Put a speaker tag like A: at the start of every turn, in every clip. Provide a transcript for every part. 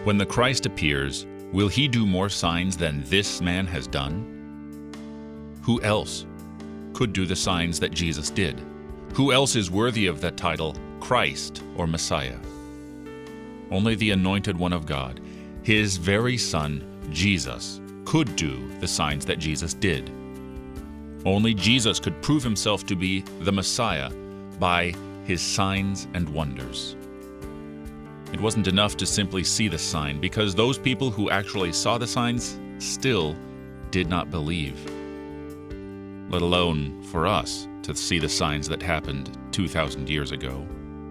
A: When the Christ appears, will he do more signs than this man has done? Who else could do the signs that Jesus did? Who else is worthy of that title, Christ or Messiah? Only the Anointed One of God, his very Son, Jesus, could do the signs that Jesus did. Only Jesus could prove himself to be the Messiah by his signs and wonders. It wasn't enough to simply see the sign, because those people who actually saw the signs still did not believe, let alone for us to see the signs that happened 2,000 years ago.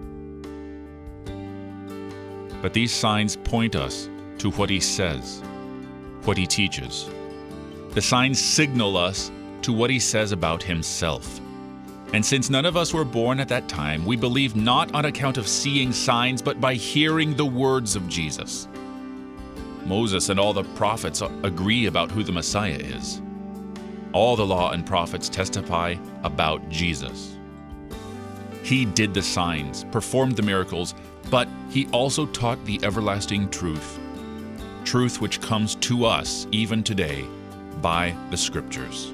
A: But these signs point us to what he says, what he teaches. The signs signal us to what he says about himself. And since none of us were born at that time, we believe not on account of seeing signs, but by hearing the words of Jesus. Moses and all the prophets agree about who the Messiah is. All the law and prophets testify about Jesus. He did the signs, performed the miracles, but he also taught the everlasting truth, truth which comes to us even today by the Scriptures.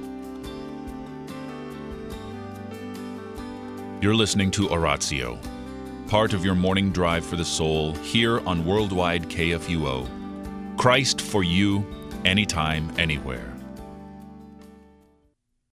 A: You're listening to Oratio, part of your morning drive for the soul here on Worldwide KFUO. Christ for you, anytime, anywhere.